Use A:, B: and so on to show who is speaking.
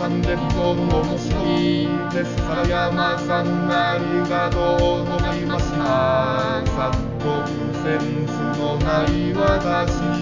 A: 300トン面白いですから山さんありがとうございました。さっとセンスのない私